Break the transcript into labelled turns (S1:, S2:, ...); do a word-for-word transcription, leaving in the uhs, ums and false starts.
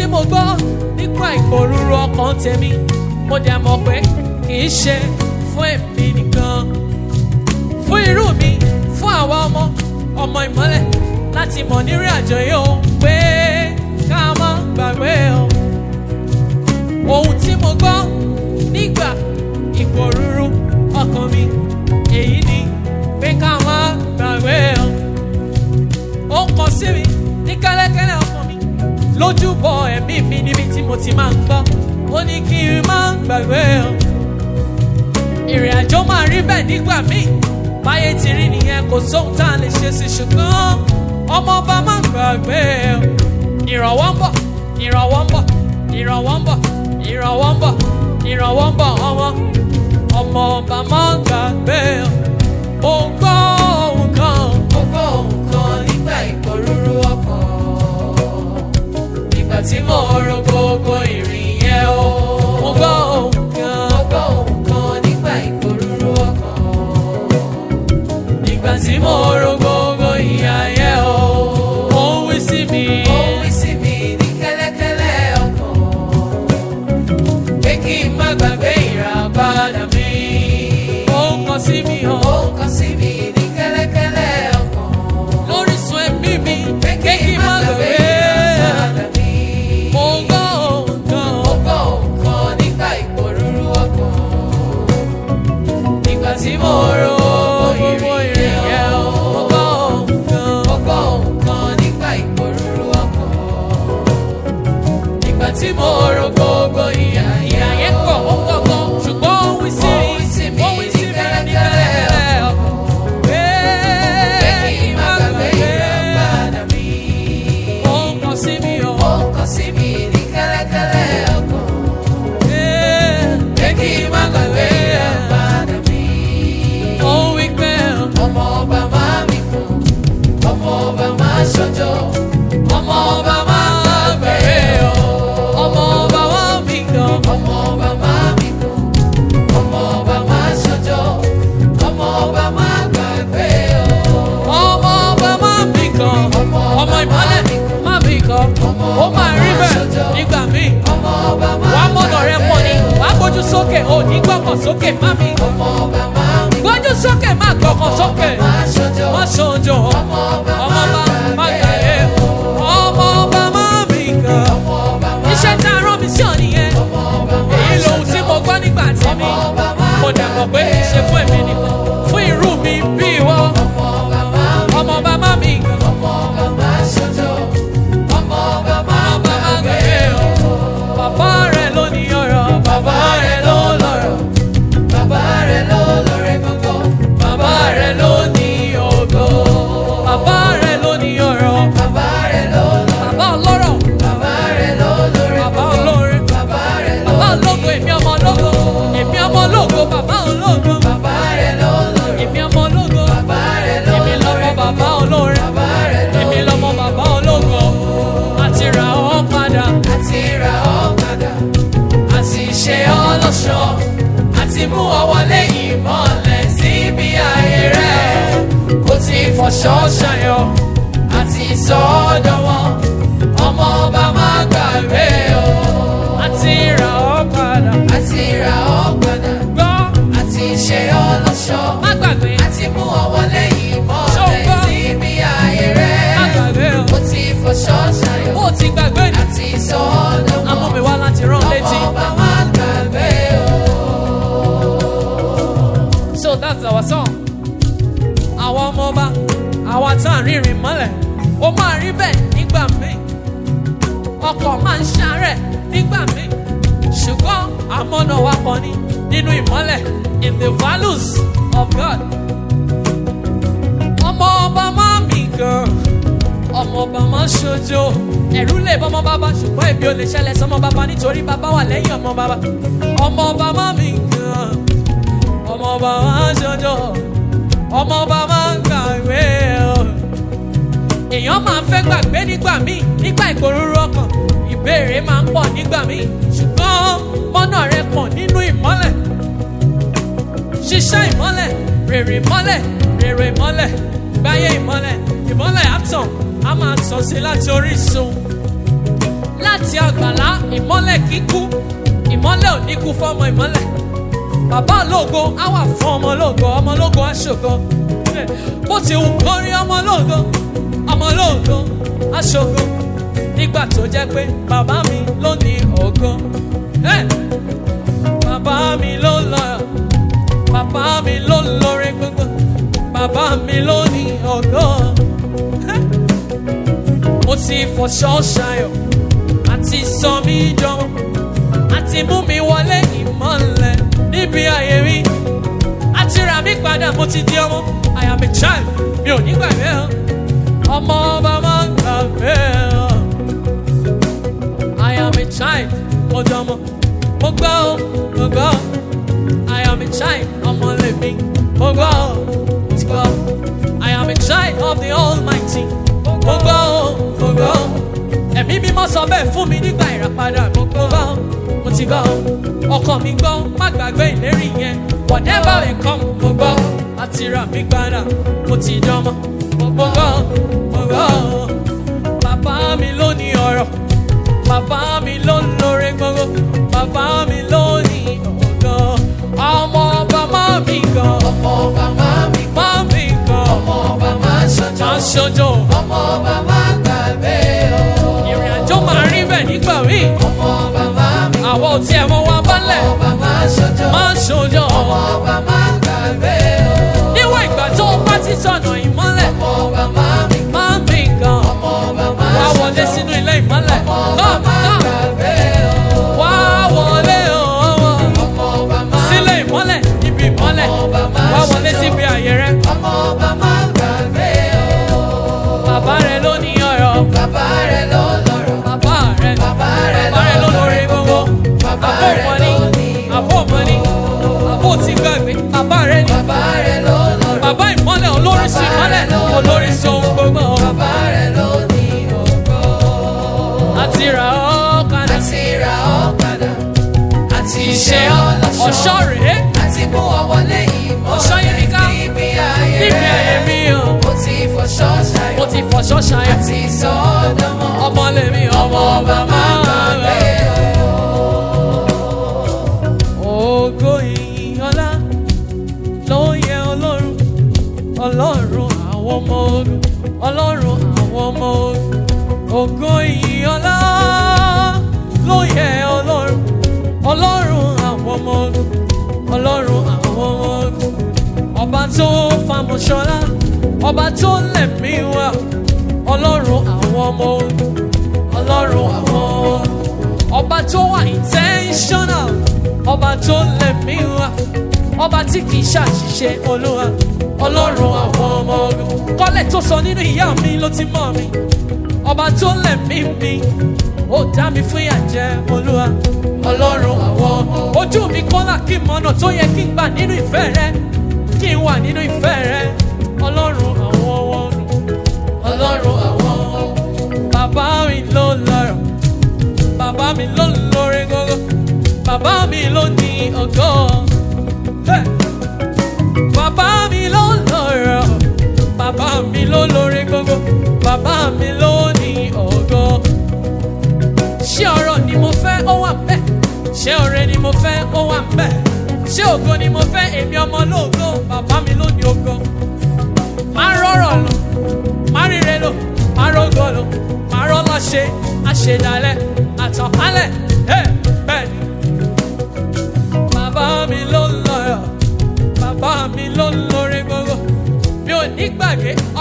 S1: mo gbọ́ nípa ìpòrúurú ọkàn tèmi mo dẹ̀ mọ̀ pé kì í ṣe fún èmi nìkan, fún irú mi, fún àwa ọmọ ọmọ ìmọ́lẹ̀ láti mọ̀ nírìn àjò yìí o pé ká má gbàgbé o. Ohun tí mo gbọ́ nígbà ìpòrúurú ọkàn mi èyí ni pé ká má gbàgbé o. Ó ń kọ sí mi ní kẹ́lẹ́kẹ́lẹ́ ọkàn mi lójúbọ ẹ̀mí mi níbi tí mo ti máa ń gbọ́. Ó ní kí n má gbàgbé o. Ìrìn àjò máa rí bẹ́ẹ̀ nígbà míì báyé ti rí nìyẹn, kò sóhun tá a lè ṣe sí, ṣùgbọ́n ọmọ ọba má gbàgbé o. Ìrànwọ́ ń bọ̀, ìrànwọ́ ń bọ̀, ìrànwọ́ ń bọ̀, ìrànwọ́ ń bọ̀, ìrànwọ́ ń bọ̀ ọmọ ọmọ ọba má gbàgbé o. Ó ń gbọ́ ohun kan,
S2: ó gbọ́ ohun kan nígbà ìpòrúurú ọkàn, nígbà tí mo ro gbogbo ìrìn yẹn o.
S1: mo gbọ́ ohun kan,
S2: ó gbọ́ ohun kan nígbà ìpòrúurú ọkàn, nígbà tí mo ro gbogbo ìyà yẹn o.
S1: ó ń wí sí mi,
S2: Ó wí sí mi ní kẹ́lẹ́kẹ́lẹ́ ọkàn pé kí n má gbàgbé ìràpadà mi.
S1: ó ń kọ sí mi hàn
S2: Ó ń kọ sí mi ní kẹ́lẹ́kẹ́lẹ́ ọkàn
S1: lórísun ẹ̀mí mi
S2: pé kí n má gbàgbé ìràpadà mi.
S1: mo gbọ́ ohun kan,
S2: Ó gbọ́ ohun kan nígbà ìpòrúurú ọkàn, nígbà tí mo ro gbogbo ìrìn yẹn o.
S1: mo gbọ́ ohun kan,
S2: Ó gbọ́ ohun kan nígbà ìpòrúurú ọkàn, nígbà tí mo ro gbogbo ìyà
S1: ìyà yẹn pọ̀ ó pọ̀ gan, ṣùgbọ́n ó ń wí sí
S2: Ó ń wí sí
S1: mi,
S2: mi
S1: ó ń wí sí mi ní
S2: ní kẹ́lẹ́kẹ́lẹ́
S1: kẹ́lẹ́kẹ́lẹ́ ọkàn pé
S2: pé kí n má gbàgbé ìràpadà mi.
S1: ó ń kọ sí mi hàn
S2: Ó ń kọ sí mi ní kẹ́lẹ́kẹ́lẹ́ ọkàn pé kí n má gbàgbé ìràpadà mi.
S1: ó ń wí pé
S2: Ọmọ ọba máa mi kún, ọmọ ọba máa ṣojo, ọmọ ọba máa gbàgbé o.
S1: ọmọ ọba wá mi gan,
S2: Ọmọ ọba máa mi kún, ọmọ ọba máa ṣojo, ọmọ ọba máa gbàgbé o.
S1: ọmọ ọba má mi gan,
S2: Ọmọ
S1: ọmọ ìmọ́lẹ̀ má mi gan, ó máa rí bẹ́ẹ̀ nígbà míì.
S2: Ọmọ ọba
S1: wà á
S2: máa
S1: mọ̀nà rẹ pọ̀ ni wà á gbójú sókè ò ní gbọ́kàn sókè má mi gan,
S2: ọmọ ọba máa mi
S1: gbójú sókè má gbọ́kàn sókè
S2: máa ṣojo,
S1: má ṣojo
S2: ọmọ ọba
S1: ọmọ ọba má gbàgbé ọmọ ọba má mi gan.
S2: ọmọ ọba máa
S1: iṣẹ́ tá a rán mi sí ọ nìyẹn,
S2: ọmọ ọba máa
S1: èyí lohun tí mo gbọ́ nígbà tí mi mo dẹ̀ mọ̀ pé kì í ṣe fún èmi nìkan, fún irú mi bí ìwọ
S2: ọmọ ọba máa
S1: ọmọ ọba má mi gan.
S2: ọmọ ọba máa ṣojo, ọmọ ọba máa
S1: Ọba má
S2: gbàgbé
S1: gbàgbé
S2: o.
S1: o, bàbá rẹ̀ ló ní ọ̀rọ̀,
S2: Bàbá rẹ̀ ló lọ́rọ̀, bàbá rẹ̀ ló lóore gbogbo, bàbá rẹ̀ ló ní ògo.
S1: bàbá rẹ̀ ló ní ọ̀rọ̀,
S2: Bàbá rẹ̀ ló lọ́rọ̀,
S1: bàbá ọlọ́rọ̀,
S2: bàbá rẹ̀ ló lóore
S1: bàbá
S2: gbogbo,
S1: olóore,
S2: bàbá rẹ̀ ló
S1: bàbá
S2: ní
S1: ológo, èmi ọmọ ológo, èmi ọmọ ológo, bàbá ológo,
S2: bàbá rẹ̀ ló lọ́rọ̀,
S1: èmi ọmọ ológo,
S2: bàbá rẹ̀ ló
S1: èmi lọ́mọ
S2: lóore
S1: bàbá
S2: gbogbo,
S1: olóore,
S2: bàbá rẹ̀ ló
S1: èmi lọ́mọ bàbá ológo, àti rà ọ́ padà,
S2: àti ra ọ́ padà, àti ṣe ọ́ lọ́ṣọ̀ọ́, àti mú ọ wọlé ìmọ́lẹ̀ síbi ayé rẹ̀. Ó ti fọṣọ ṣayọ̀, àti sọ ọ́ dọ̀wọ́, ọmọ ọba má gbàgbé o.
S1: àti rà ọ́ padà,
S2: Àti ra ọ́ padà,
S1: gbọ́
S2: àti ṣe ọ́ lọ́ṣọ̀ọ́,
S1: má gbàgbé,
S2: àti mú ọ wọlé ìmọ́lẹ̀
S1: Ṣọgbọ́n.
S2: síbi ayé rẹ̀.
S1: má gbàgbé o,
S2: Ó ti fọṣọ ṣayọ̀,
S1: ó ti gbàgbé ni,
S2: àti sọ ọ́ dọ̀wọ́,
S1: amú mi wá láti rán létí.
S2: ọmọ ọba má gbàgbé o.
S1: So that's our song. Àwọn ọmọ ọba, àwa tá à ń rìnrìn mọ́lẹ̀, ó máa rí bẹ́ẹ̀ nígbà míì. Ọkọ̀ máa ń ṣàárẹ̀ nígbà míì. Ṣùgbọ́n àmọ́nà wa kàn ní nínú ìmọ́lẹ̀ in the values of God. Ọmọ ọba máa mì gan, ọmọ ọba máa ṣojo. Ẹ̀rù lè bọ́mọ bàbá ṣùgbọ́n èmi ò lè ṣẹlẹ̀ sọmọ bàbá nítorí bàbá wà lẹ́yìn ọmọ bàbá. Ọmọ ọba máa mì gan, ọmọ ọba máa ṣojo, ọmọ ọba máa gbàgbé o. Èèyàn máa fẹ́ gbàgbé nígbà míì nígbà ìpòrúurú ọkàn, ìbéèrè máa ń pọ̀ nígbà míì, ṣùgbọ́n mọ́nà rẹ pọ̀ nínú ìmọ́lẹ̀. Ṣiṣẹ́ ìmọ́lẹ̀, rèrè ìmọ́lẹ̀, rèrè ìmọ́lẹ̀, gbáyé ìmọ́lẹ̀, ìmọ́lẹ̀ àtàn á máa tàn sí láti orísun. láti àgbàlá ìmọ́lẹ̀ kíkú ìmọ́lẹ̀ ò ní kú fọ́mọ ìmọ́lẹ̀ bàbá ológo á wà fún ọmọ ológo ọmọ ológo á ṣògo bó ti wù kó rí ọmọ ológo ọmọ ológo á ṣògo nígbà tó jẹ́ pé bàbá mi ló ní ògo bàbá mi ló lọ́yọ̀ bàbá mi ló lórí gbogbo bàbá mi ló ní ògo mo ti fọṣọ ṣayọ̀ àti sọ mí jọmọ àti mú mi wọlé ìmọ́lẹ̀ níbi ayé mi àti rà mí padà mo ti di ọmọ I am a child mi ò ní gbàgbé ọ ọmọ ọba máa ń gbàgbé ọ I am a child mo dọmọ mo gbọ́ ọ mo gbọ́ ọ I am a child ọmọ lèmi mo gbọ́ ọ mo ti gbọ́ ọ I am a child of the Almighty mo gbọ́ ọ mo gbọ́ ọ ẹ̀mí mímọ́ sọ bẹ́ẹ̀ fún mi nígbà ìràpadà mo gbọ́ ọ mo ti gbọ́ ọkọ mi gbọ́ má gbàgbé ìlérí yẹn whatever will come mo gbọ́ àti rà mí padà mo ti dánmọ́ mo gbọ́ mo gbọ́ bàbá mi ló ní ọ̀rọ̀ bàbá mi ló lóore gbogbo bàbá mi ló ní ògo ọmọ ọba má mi gan
S2: ọmọ ọba má mi
S1: má mi gan
S2: ọmọ ọba má ṣojo
S1: má ṣojo
S2: ọmọ ọba má gbàgbé o
S1: ìrìn àjò máa rí bẹ́ẹ̀ nígbà míì
S2: ọmọ ọba má mi
S1: àwọn ò tiẹ̀ mọ wa bálẹ̀
S2: ọmọ ọba má ṣojo
S1: má ṣojo
S2: ọmọ ọba má gbàgbé o
S1: níwọ̀n ìgbà tó o bá ti sọ̀nà ìmọ́lẹ̀
S2: ọmọ ọba má mi
S1: má mi gan
S2: ọmọ ọba má
S1: wá
S2: ṣojo
S1: wọlé sínú ilé ìmọ́lẹ̀
S2: ọmọ ọba má gbàgbé o
S1: wá wọlé ọmọ
S2: ọmọ ọba má
S1: sílé ìmọ́lẹ̀ ibi ìmọ́lẹ̀ wá wọlé síbi àyè rẹ
S2: ọmọ ọba má gbàgbé o
S1: bàbá rẹ ló ní ọ̀rọ̀
S2: bàbá rẹ ló lọ́rọ̀
S1: bàbá rẹ
S2: bàbá rẹ
S1: bàbá rẹ ló lórí gbogbo
S2: bàbá
S1: àbó
S2: rẹ
S1: mọ́ni
S2: ló ní
S1: àbó mọ́ni àbó ti gbàgbé bàbá rẹ ní
S2: bàbá rẹ ló lọ́rọ̀
S1: bàbá ìmọ́lẹ̀ olóríṣi ìmọ́lẹ̀ olóríṣi ohun gbogbo
S2: bàbá rẹ ló ní ògo
S1: àti rà ọ́ kalẹ̀
S2: àti ra ọ́ padà àti ṣe ọ́
S1: ọ̀ṣọ́
S2: lọ́ṣọ́
S1: rèé
S2: àti mú ọ wọlé
S1: ọ̀ṣọ́ yìí mi ká
S2: ìmọ́lẹ̀ níbi ayé
S1: níbi ayé
S2: rẹ
S1: mi o
S2: mo ti fọṣọ
S1: mo
S2: ṣayọ̀
S1: ti fọṣọ ṣayọ̀
S2: àti sọ ọ́ dánmọ́
S1: ọmọ lèmi ọmọ ọba máa
S2: gbàgbé
S1: ògo ìyìn ọlá ló yẹ ọlọ́run ọlọ́run àwọn ọmọ ogun ọlọ́run àwọn ọmọ ogun ògo ìyìn ọlá ló yẹ ọlọ́run ọlọ́run àwọn ọmọ ogun ọlọ́run àwọn ọmọ ogun ọba tó famọ̀ṣọ́lá ọba tó lẹ̀mí wá ọlọ́run àwọn ọmọ ogun ọlọ́run àwọn ọmọ ogun ọba tó wà intentional ọba tó lẹ̀mí wá ọba tí kìí ṣàṣìṣe olúwa ọlọ́run àwọn ọmọ ogun kọ́lẹ̀ tó sọ nínú ìyá mi ló ti mọ̀ mi ọba tó lẹ̀mí mi ó dá mi fún ìyàjẹ́ olúwa ọlọ́run àwọn ọmọ ojú mi kọ́lá kí n mọ̀nà tó yẹ kí n gbà nínú ìfẹ́ rẹ kí n wà nínú ìfẹ́ rẹ ọlọ́run àwọn ọmọ ogun ọlọ́run àwọn ọmọ bàbá mi ló lọ́rọ̀ bàbá mi ló lórí gógó bàbá mi ló ní ògo. Hey! Bàbá mi ló lọ́rọ̀ bàbá mi ló lórí gógó bàbá mi ló ní ògo. Ṣé ọrọ̀ ni mo fẹ́ ó wà ńbẹ̀? Ṣé ọrẹ ni mo fẹ́ ó wà ńbẹ̀? Ṣé ògo ni mo fẹ́ èmi ọmọ lóògo bàbá mi ló ní ògo. Má rọ̀rọ̀ lò má ríre lò má rógo lò má rọ́lá ṣe àṣedalẹ̀ àtànkálẹ̀ bẹ́ẹ̀ ni. Bàbá mi ló lọ́rọ̀ bàbá mi ló lórí gbogbo mi ò ní gbàgbé